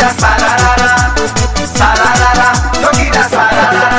जोगीरा सारारारा सारारारा जोगीरा सारारारा।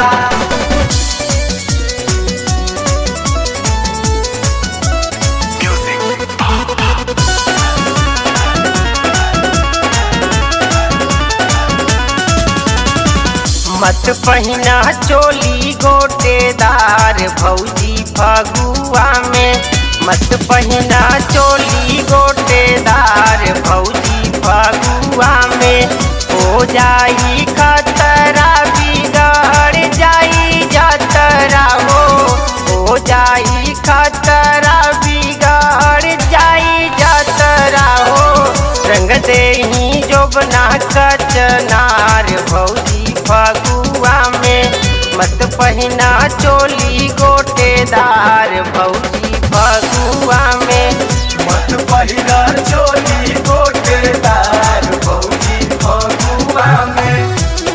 मत पहिना चोली गोटेदार भौजी फगुआ में, मत पहिना चोली गोटेदार भौजी फगुआ में। हो जाई खतरा बिगड़ जाई जतरा हो जाई खतरा बिगड़ जाई जतरा हो। रंग देही जोबना कचनार भौजी फगुआ में, मत पहिना चोली गोटेदार भौजी फगुआ में। मत पहिना चोली गोटेदार भौजी फगुआ में।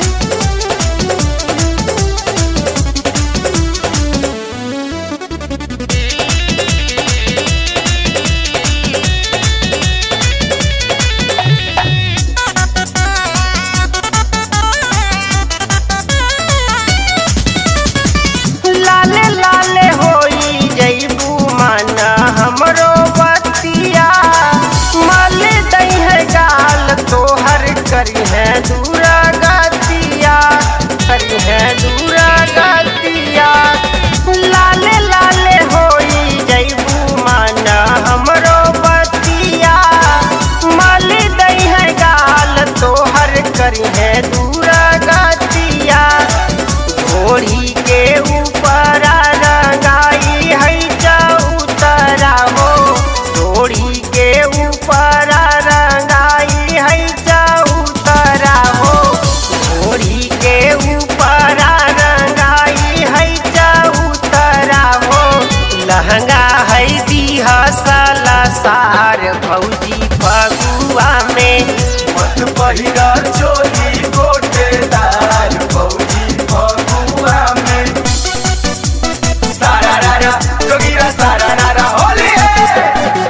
लाले लाले होई जईबू माना हमरो बतिया, मल दई है गाल तोहर करी है दूरा गतिया, करी है दूरा गतिया। लाले लाले होई जईबू माना हमरो बतिया, मल दई है गाल तोहर करी है दूरा गतिया। घोड़ी के ऊपर रंगाई है चौतरा हो, घोड़ी के ऊपर रंगाई है चौतरा हो, घोड़ी के ऊपर रंगाई है चौतरा हो। लहंगा है दिहा साला सार भौजी फगुआ में। मत पहिना चोली गोटेदार भौजी फगुआ में। सारारारा जोगीरा सारारारा होली है।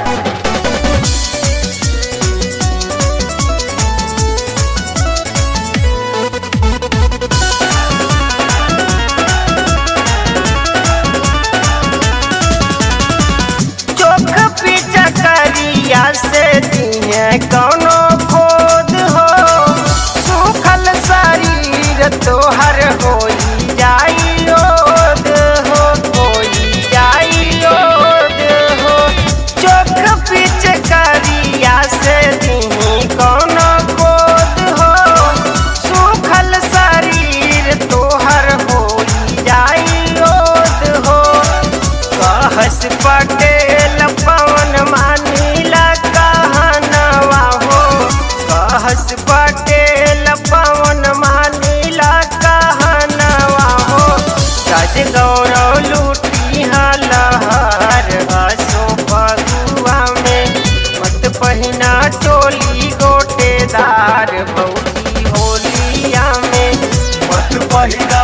चोख पीछा करिया से दिए कौनो खोद हो, सूखल शरीर तोहर होई जाई ओद हो, होई जाई ओद हो। चोख पीछ करिया से दिए कौनो खोद हो, सूखल शरीर तोहर होई जाई ओद हो। कहस पटेल पवन मानीला कहनवा हो, कहस पटेल पवन मानीला कहनवा हो। सज गौरव लूटी लहर हसो फगुआ में, मत पहिना चोली गोटेदार भौजी होलिया में। मत पहिना